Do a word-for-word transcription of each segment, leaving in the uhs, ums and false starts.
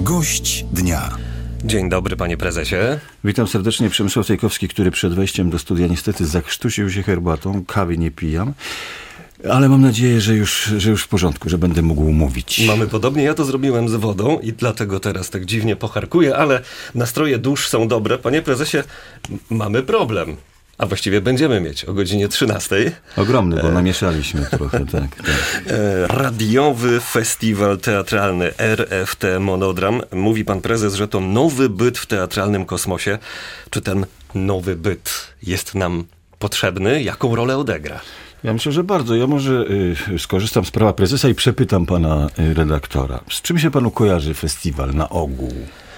Gość dnia. Dzień dobry, panie prezesie. Witam serdecznie. Przemysław Cejkowski, który przed wejściem do studia niestety zakrztusił się herbatą. Kawy nie pijam. Ale mam nadzieję, że już, że już w porządku, że będę mógł mówić. Mamy podobnie. Ja to zrobiłem z wodą i dlatego teraz tak dziwnie pocharkuję, ale nastroje dusz są dobre. Panie prezesie, m- mamy problem. A właściwie będziemy mieć o godzinie trzynastej. Ogromny, bo namieszaliśmy trochę, tak. tak. E, radiowy festiwal teatralny R F T Monodram. Mówi pan prezes, że to nowy byt w teatralnym kosmosie. Czy ten nowy byt jest nam potrzebny? Jaką rolę odegra? Ja myślę, że bardzo. Ja może y, skorzystam z prawa prezesa i przepytam pana y, redaktora. Z czym się panu kojarzy festiwal na ogół?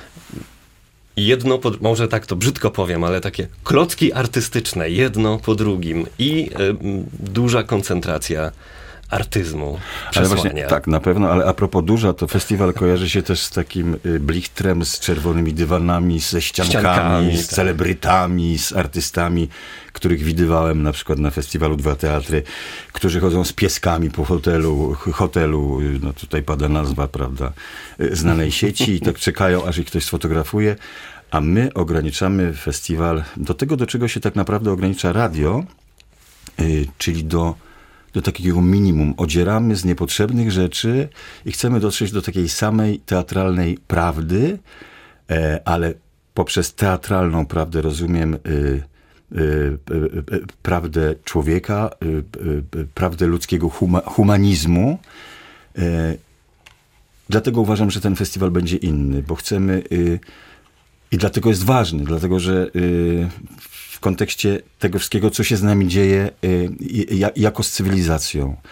Jedno, po, może tak to brzydko powiem, ale takie klocki artystyczne, jedno po drugim i y, duża koncentracja artyzmu, Ale przesłania. właśnie, tak, na pewno, ale a propos duża, to festiwal kojarzy się też z takim y, blichtrem, z czerwonymi dywanami, ze ściankami, Ściankami, z tak. celebrytami, z artystami, których widywałem na przykład na festiwalu Dwa Teatry, którzy chodzą z pieskami po hotelu, hotelu, y, no tutaj pada nazwa, prawda, y, znanej sieci i tak czekają, aż ich ktoś sfotografuje, a my ograniczamy festiwal do tego, do czego się tak naprawdę ogranicza radio, y, czyli do do takiego minimum. Odzieramy z niepotrzebnych rzeczy i chcemy dotrzeć do takiej samej teatralnej prawdy, e, ale poprzez teatralną prawdę rozumiem y, y, y, y, prawdę człowieka, y, y, y, prawdę ludzkiego huma, humanizmu. E, dlatego uważam, że ten festiwal będzie inny, bo chcemy y, i dlatego jest ważny, dlatego że y, w kontekście tego wszystkiego, co się z nami dzieje y, y, jako z cywilizacją, y,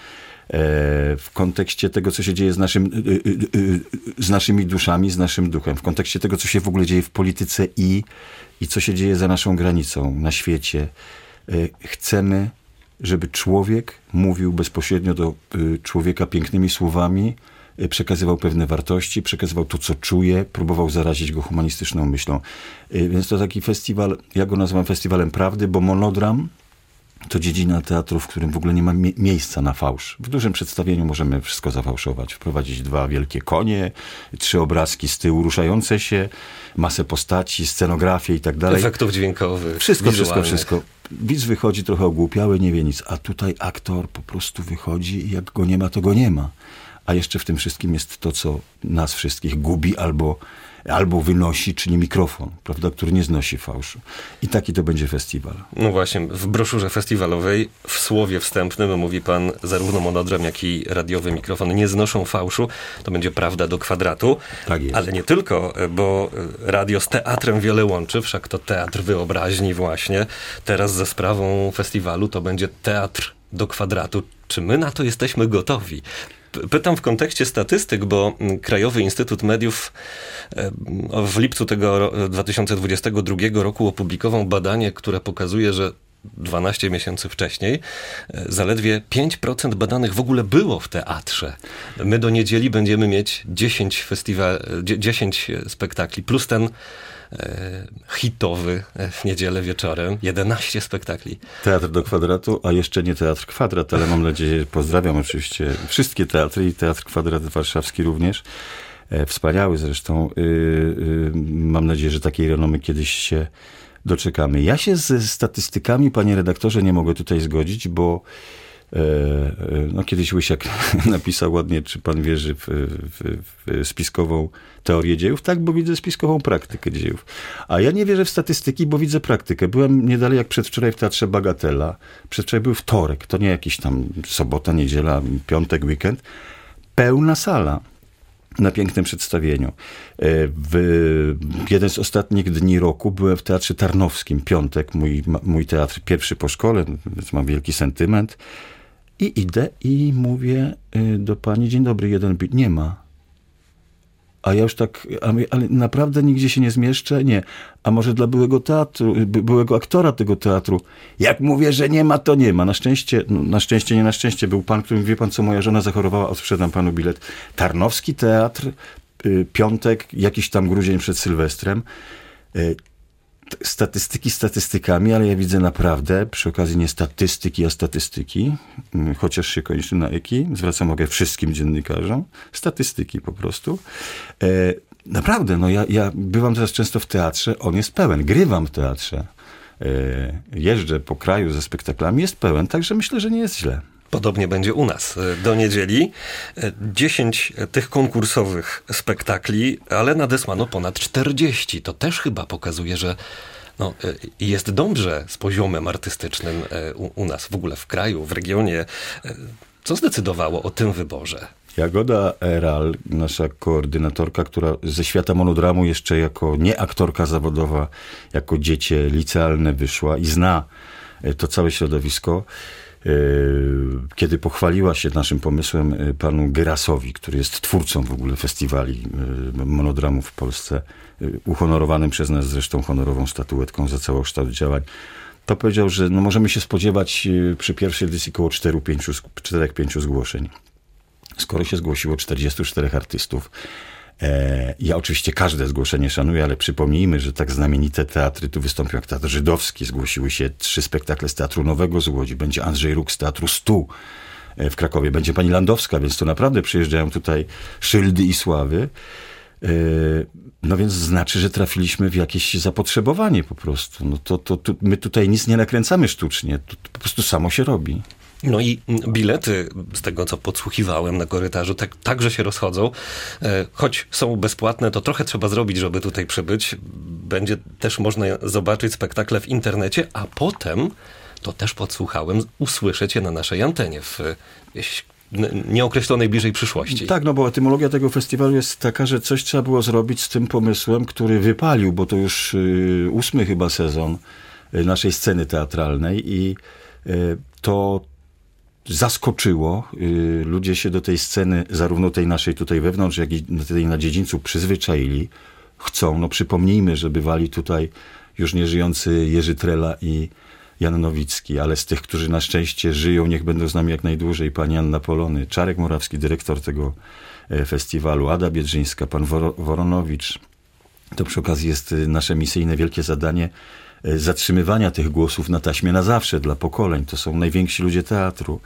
w kontekście tego, co się dzieje z, naszym, y, y, y, z naszymi duszami, z naszym duchem, w kontekście tego, co się w ogóle dzieje w polityce i, i co się dzieje za naszą granicą, na świecie. Y, chcemy, żeby człowiek mówił bezpośrednio do y, człowieka pięknymi słowami, przekazywał pewne wartości, przekazywał to, co czuje, próbował zarazić go humanistyczną myślą. Więc to taki festiwal, ja go nazywam festiwalem prawdy, bo monodram to dziedzina teatru, w którym w ogóle nie ma mie- miejsca na fałsz. W dużym przedstawieniu możemy wszystko zafałszować. Wprowadzić dwa wielkie konie, trzy obrazki z tyłu ruszające się, masę postaci, scenografię i tak dalej. Efektów dźwiękowych, Wszystko, wszystko, wizualnych. wszystko. Widz wychodzi trochę ogłupiały, nie wie nic, a tutaj aktor po prostu wychodzi i jak go nie ma, to go nie ma. A jeszcze w tym wszystkim jest to, co nas wszystkich gubi albo, albo wynosi, czyli mikrofon, prawda, który nie znosi fałszu. I taki to będzie festiwal. No właśnie, w broszurze festiwalowej, w słowie wstępnym mówi pan, zarówno monodram, jak i radiowy mikrofon nie znoszą fałszu. To będzie prawda do kwadratu. Tak jest. Ale nie tylko, bo radio z teatrem wiele łączy, wszak to teatr wyobraźni właśnie. Teraz ze sprawą festiwalu to będzie teatr do kwadratu. Czy my na to jesteśmy gotowi? Pytam w kontekście statystyk, bo Krajowy Instytut Mediów w lipcu tego dwa tysiące dwudziestego drugiego roku opublikował badanie, które pokazuje, że dwanaście miesięcy wcześniej zaledwie pięć procent badanych w ogóle było w teatrze. My do niedzieli będziemy mieć dziesięć festiwali, dziesięć spektakli, plus ten e, hitowy w niedzielę wieczorem, jedenaście spektakli. Teatr do kwadratu, a jeszcze nie Teatr Kwadrat, ale mam nadzieję, pozdrawiam oczywiście wszystkie teatry i Teatr Kwadrat warszawski również. E, wspaniały zresztą. Y, y, mam nadzieję, że takiej renomy kiedyś się doczekamy. Ja się ze statystykami, panie redaktorze, nie mogę tutaj zgodzić, bo e, no, kiedyś Łysiak napisał ładnie, czy pan wierzy w, w, w spiskową teorię dziejów? Tak, bo widzę spiskową praktykę dziejów. A ja nie wierzę w statystyki, bo widzę praktykę. Byłem nie dalej jak przedwczoraj w Teatrze Bagatela. Przedwczoraj był wtorek, to nie jakiś tam sobota, niedziela, piątek, weekend. Pełna sala. Na pięknym przedstawieniu. W jeden z ostatnich dni roku byłem w Teatrze Tarnowskim, piątek, mój, mój teatr pierwszy po szkole, więc mam wielki sentyment. I idę i mówię do pani, dzień dobry, jeden bit. Nie ma. A ja już tak, ale naprawdę nigdzie się nie zmieszczę? Nie. A może dla byłego teatru, byłego aktora tego teatru? Jak mówię, że nie ma, to nie ma. Na szczęście, no, na szczęście, nie na szczęście, był pan, który, wie pan co, moja żona zachorowała, odsprzedam panu bilet. Tarnowski Teatr, y, piątek, jakiś tam grudzień przed Sylwestrem. Y, statystyki statystykami, ale ja widzę naprawdę, przy okazji nie statystyki, a statystyki, chociaż się kończy na eki, zwracam uwagę wszystkim dziennikarzom, statystyki po prostu. Naprawdę, no ja, ja bywam teraz często w teatrze, on jest pełen, grywam w teatrze, jeżdżę po kraju ze spektaklami, jest pełen, także myślę, że nie jest źle. Podobnie będzie u nas do niedzieli. dziesięć tych konkursowych spektakli, ale nadesłano ponad czterdzieści. To też chyba pokazuje, że no, jest dobrze z poziomem artystycznym u, u nas, w ogóle w kraju, w regionie. Co zdecydowało o tym wyborze? Jagoda Eral, nasza koordynatorka, która ze świata monodramu jeszcze jako nie aktorka zawodowa, jako dziecię licealne wyszła i zna to całe środowisko, kiedy pochwaliła się naszym pomysłem panu Gyrasowi, który jest twórcą w ogóle festiwali monodramu w Polsce, uhonorowanym przez nas zresztą honorową statuetką za całokształt działań, to powiedział, że no możemy się spodziewać przy pierwszej edycji około czterech pięciu zgłoszeń. Skoro się zgłosiło czterdziestu czterech artystów, e, ja oczywiście każde zgłoszenie szanuję, ale przypomnijmy, że tak znamienite teatry tu wystąpią jak Teatr Żydowski, zgłosiły się trzy spektakle z Teatru Nowego z Łodzi, będzie Andrzej Róg z Teatru stu w Krakowie, będzie pani Landowska, więc to naprawdę przyjeżdżają tutaj szyldy i sławy. E, no więc znaczy, że trafiliśmy w jakieś zapotrzebowanie po prostu. No to, to, to my tutaj nic nie nakręcamy sztucznie, to, to po prostu samo się robi. No i bilety, z tego co podsłuchiwałem na korytarzu, tak, także się rozchodzą. Choć są bezpłatne, to trochę trzeba zrobić, żeby tutaj przybyć. Będzie też można zobaczyć spektakle w internecie, a potem, to też podsłuchałem, usłyszeć je na naszej antenie w nieokreślonej bliżej przyszłości. Tak, no bo etymologia tego festiwalu jest taka, że coś trzeba było zrobić z tym pomysłem, który wypalił, bo to już y, ósmy chyba sezon naszej sceny teatralnej i y, to zaskoczyło. Ludzie się do tej sceny, zarówno tej naszej tutaj wewnątrz, jak i tej na dziedzińcu przyzwyczaili. Chcą, no przypomnijmy, że bywali tutaj już nieżyjący Jerzy Trela i Jan Nowicki, ale z tych, którzy na szczęście żyją, niech będą z nami jak najdłużej, pani Anna Polony, Czarek Morawski, dyrektor tego festiwalu, Ada Biedrzyńska, pan Wor- Woronowicz. To przy okazji jest nasze misyjne wielkie zadanie zatrzymywania tych głosów na taśmie na zawsze dla pokoleń. To są najwięksi ludzie teatru.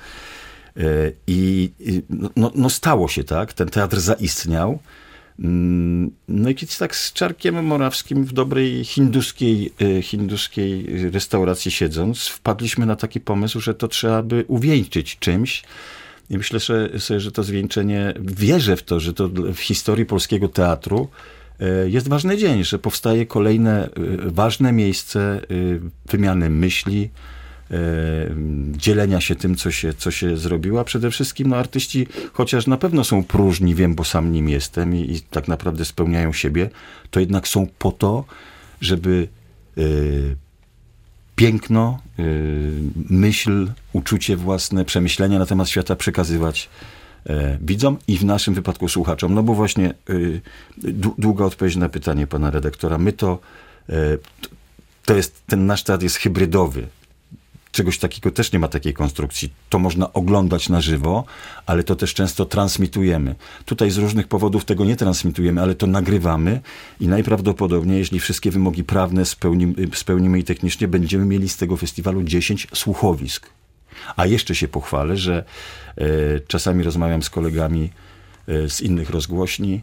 I no, no stało się tak, ten teatr zaistniał. No i kiedy tak z Czarkiem Morawskim w dobrej hinduskiej, hinduskiej restauracji siedząc, wpadliśmy na taki pomysł, że to trzeba by uwieńczyć czymś. I myślę sobie, że to zwieńczenie, wierzę w to, że to w historii polskiego teatru jest ważny dzień, że powstaje kolejne ważne miejsce wymiany myśli, dzielenia się tym, co się, co się zrobiło, a przede wszystkim no, artyści, chociaż na pewno są próżni, wiem, bo sam nim jestem i, i tak naprawdę spełniają siebie, to jednak są po to, żeby y, piękno, y, myśl, uczucie własne, przemyślenia na temat świata przekazywać widzom i w naszym wypadku słuchaczom. No bo właśnie y, długa odpowiedź na pytanie pana redaktora. My to, y, to jest, ten nasz teatr jest hybrydowy. Czegoś takiego też nie ma takiej konstrukcji. To można oglądać na żywo, ale to też często transmitujemy. Tutaj z różnych powodów tego nie transmitujemy, ale to nagrywamy i najprawdopodobniej, jeśli wszystkie wymogi prawne spełnimy, spełnimy i technicznie, będziemy mieli z tego festiwalu dziesięć słuchowisk. A jeszcze się pochwalę, że e, czasami rozmawiam z kolegami e, z innych rozgłośni,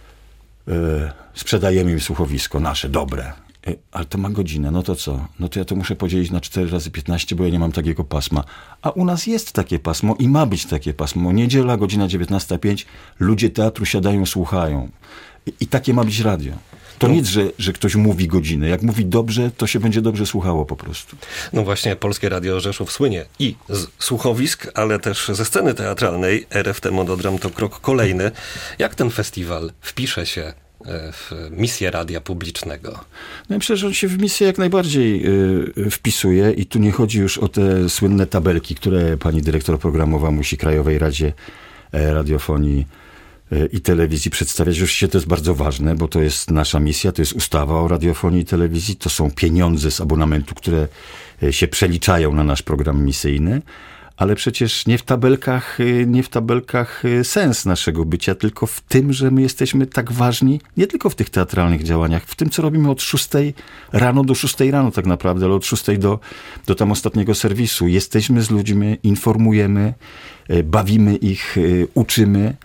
e, sprzedajemy im słuchowisko nasze, dobre, e, ale to ma godzinę, no to co? No to ja to muszę podzielić na cztery razy piętnaście, bo ja nie mam takiego pasma. A u nas jest takie pasmo i ma być takie pasmo. Niedziela, godzina dziewiętnasta pięć, ludzie teatru siadają, słuchają. I, i takie ma być radio. To nic, że, że ktoś mówi godzinę. Jak mówi dobrze, to się będzie dobrze słuchało po prostu. No właśnie, Polskie Radio Rzeszów słynie i z słuchowisk, ale też ze sceny teatralnej. R F T Monodram to krok kolejny. Jak ten festiwal wpisze się w misję radia publicznego? No myślę, że on się w misję jak najbardziej y, wpisuje i tu nie chodzi już o te słynne tabelki, które pani dyrektor programowa musi Krajowej Radzie Radiofonii i telewizji przedstawiać. Oczywiście to jest bardzo ważne, bo to jest nasza misja, to jest ustawa o radiofonii i telewizji, to są pieniądze z abonamentu, które się przeliczają na nasz program misyjny, ale przecież nie w tabelkach, nie w tabelkach sens naszego bycia, tylko w tym, że my jesteśmy tak ważni, nie tylko w tych teatralnych działaniach, w tym, co robimy od szóstej rano do szóstej rano tak naprawdę, ale od szóstej do, do tam ostatniego serwisu. Jesteśmy z ludźmi, informujemy, bawimy ich, uczymy.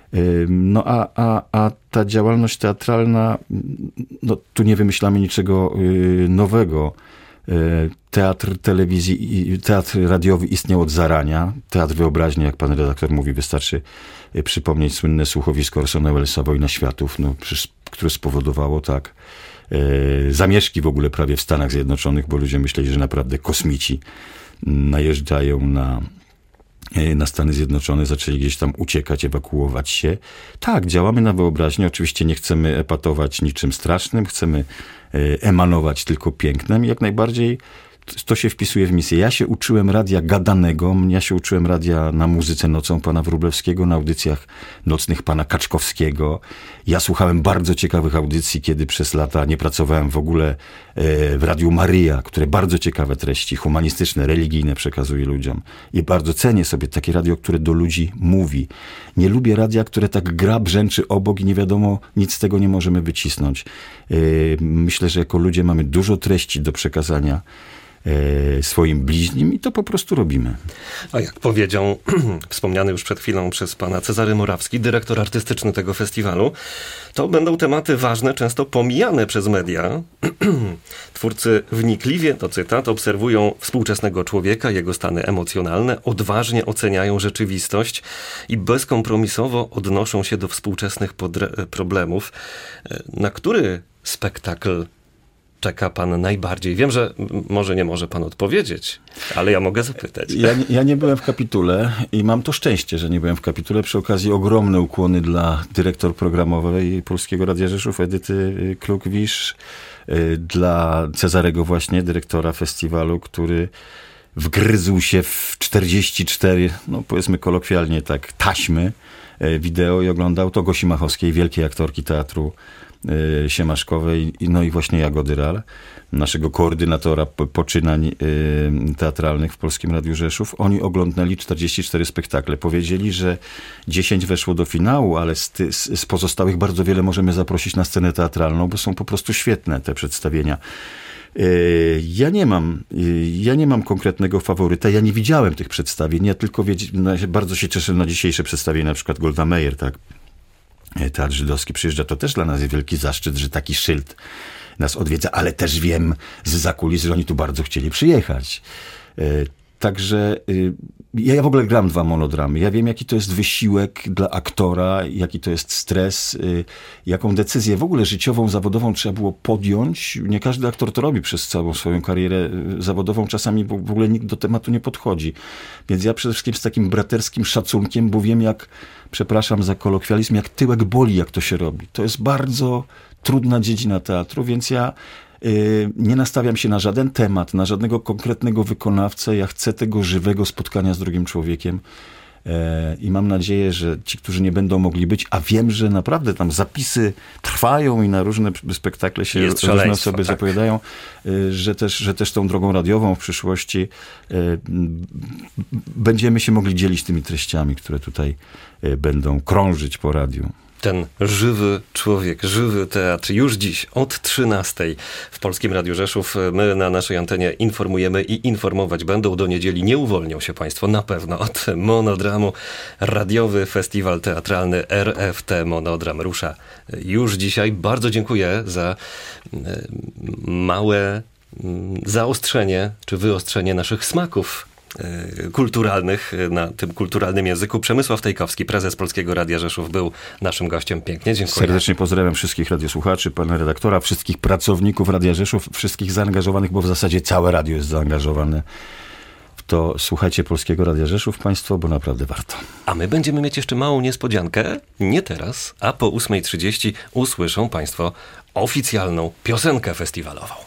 No a, a, a ta działalność teatralna, no tu nie wymyślamy niczego nowego. Teatr telewizji, teatr radiowy istniał od zarania. Teatr wyobraźni, jak pan redaktor mówi, wystarczy przypomnieć słynne słuchowisko Orsona Wellesa Wojna Światów, no, które spowodowało tak zamieszki w ogóle prawie w Stanach Zjednoczonych, bo ludzie myśleli, że naprawdę kosmici najeżdżają na, na Stany Zjednoczone, zaczęli gdzieś tam uciekać, ewakuować się. Tak, działamy na wyobraźnię. Oczywiście nie chcemy epatować niczym strasznym, chcemy emanować tylko pięknem. Jak najbardziej to się wpisuje w misję. Ja się uczyłem radia gadanego, ja się uczyłem radia na muzyce nocą pana Wróblewskiego, na audycjach nocnych pana Kaczkowskiego. Ja słuchałem bardzo ciekawych audycji, kiedy przez lata nie pracowałem w ogóle w Radiu Maryja, które bardzo ciekawe treści humanistyczne, religijne przekazuje ludziom. I bardzo cenię sobie takie radio, które do ludzi mówi. Nie lubię radia, które tak gra, brzęczy obok i nie wiadomo, nic z tego nie możemy wycisnąć. Myślę, że jako ludzie mamy dużo treści do przekazania swoim bliźnim i to po prostu robimy. A jak powiedział wspomniany już przed chwilą przez pana Cezary Morawski, dyrektor artystyczny tego festiwalu, to będą tematy ważne, często pomijane przez media. Twórcy wnikliwie, to cytat, obserwują współczesnego człowieka, jego stany emocjonalne, odważnie oceniają rzeczywistość i bezkompromisowo odnoszą się do współczesnych podre- problemów. Na który spektakl czeka pan najbardziej? Wiem, że może nie może pan odpowiedzieć, ale ja mogę zapytać. Ja, ja nie byłem w Kapitule i mam to szczęście, że nie byłem w Kapitule. Przy okazji ogromne ukłony dla dyrektor programowej Polskiego Radia Rzeszów, Edyty Kluk-Wisz, dla Cezarego właśnie, dyrektora festiwalu, który wgryzł się w czterdzieści cztery, no powiedzmy kolokwialnie tak, taśmy wideo i oglądał to Gosi Machowskiej, wielkiej aktorki teatru Siemaszkowej, no i właśnie Jagody Ral, naszego koordynatora poczynań teatralnych w Polskim Radiu Rzeszów. Oni oglądnęli czterdzieści cztery spektakle. Powiedzieli, że dziesięć weszło do finału, ale z, ty, z pozostałych bardzo wiele możemy zaprosić na scenę teatralną, bo są po prostu świetne te przedstawienia. Ja nie mam, ja nie mam konkretnego faworyta. Ja nie widziałem tych przedstawień. Ja tylko wiedz, no, bardzo się cieszę na dzisiejsze przedstawienie, na przykład Golda Meir, tak. Teatr Żydowski przyjeżdża. To też dla nas jest wielki zaszczyt, że taki szyld nas odwiedza, ale też wiem z zakulis, że oni tu bardzo chcieli przyjechać. Także ja w ogóle gram dwa monodramy. Ja wiem, jaki to jest wysiłek dla aktora, jaki to jest stres, jaką decyzję w ogóle życiową, zawodową trzeba było podjąć. Nie każdy aktor to robi przez całą swoją karierę zawodową. Czasami w ogóle nikt do tematu nie podchodzi. Więc ja przede wszystkim z takim braterskim szacunkiem, bo wiem, jak, przepraszam za kolokwializm, jak tyłek boli, jak to się robi. To jest bardzo trudna dziedzina teatru, więc ja nie nastawiam się na żaden temat, na żadnego konkretnego wykonawcę. Ja chcę tego żywego spotkania z drugim człowiekiem i mam nadzieję, że ci, którzy nie będą mogli być, a wiem, że naprawdę tam zapisy trwają i na różne spektakle się jest różne osoby tak. zapowiadają, że też, że też tą drogą radiową w przyszłości będziemy się mogli dzielić tymi treściami, które tutaj będą krążyć po radiu. Ten żywy człowiek, żywy teatr już dziś od trzynastej w Polskim Radiu Rzeszów. My na naszej antenie informujemy i informować będą. Do niedzieli nie uwolnią się państwo na pewno od monodramu. Radiowy Festiwal Teatralny R F T Monodram rusza już dzisiaj. Bardzo dziękuję za małe zaostrzenie czy wyostrzenie naszych smaków kulturalnych na tym kulturalnym języku. Przemysław Tejkowski, prezes Polskiego Radia Rzeszów, był naszym gościem. Pięknie dziękuję. Serdecznie pozdrawiam wszystkich radiosłuchaczy, pana redaktora, wszystkich pracowników Radia Rzeszów, wszystkich zaangażowanych, bo w zasadzie całe radio jest zaangażowane w to. Słuchajcie Polskiego Radia Rzeszów państwo, bo naprawdę warto. A my będziemy mieć jeszcze małą niespodziankę. Nie teraz, a po ósmej trzydzieści usłyszą państwo oficjalną piosenkę festiwalową.